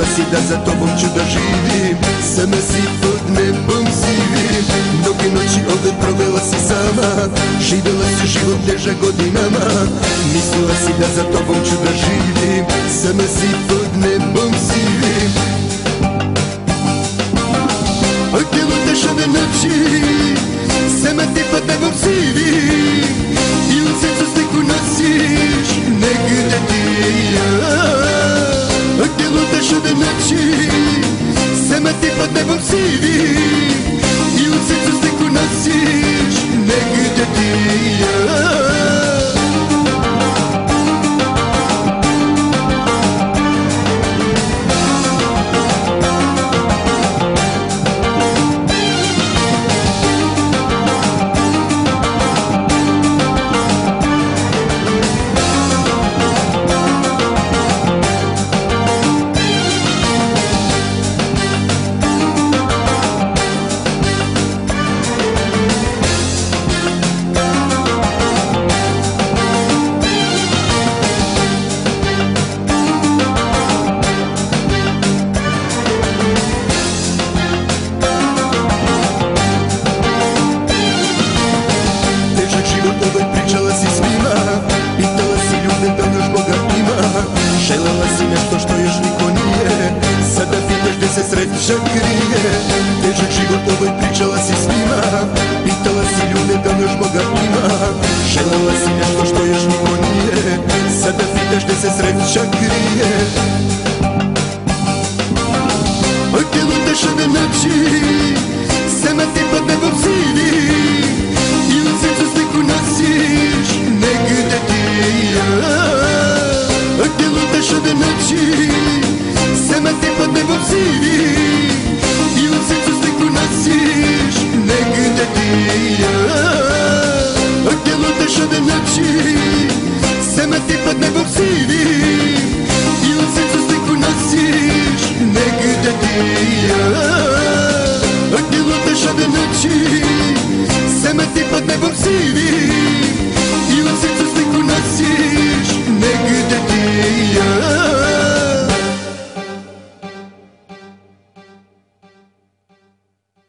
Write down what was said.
si da za tobom ću da živim, sama si pod nebom sivim. Mnoge noći ove provela si sama, živjela si život težak godinama. Mislila si da za tobom ću da živim, sama si pod nebom sivim. A gdje lutaš ove noći, sama ti pod nebom sivim, i u srcu sliku nosiš negde ti i ja. A gdje lutaš ove noći, sama ti pod nebom sivim, i u srcu sliku nosiš negde ti i ja. Pričala si svima, pitala si ljude da još Boga ima. Želela si nešto što još niko nije, sada pitaš gdje se sreća krije. Težak život ovoj pričala si svima, pitala si ljude da još Boga ima. Želela si nešto što još niko nije, sada pitaš gdje se sreća krije. A gdje lutaš ove noći, sama ti pod nebom sivi, i u srcu sliku nosiš negde ti i ja. A gdje lutaš ove noći, sama ti pod nebom sivi, i u srcu sliku nosiš negde ti i ja. A gdje lutaš ove noći, sama ti pod nebom sivi, i u srcu sliku nosiš negde ti i ja. A gdje lutaš ove noći, sama ti pod nebom sivi,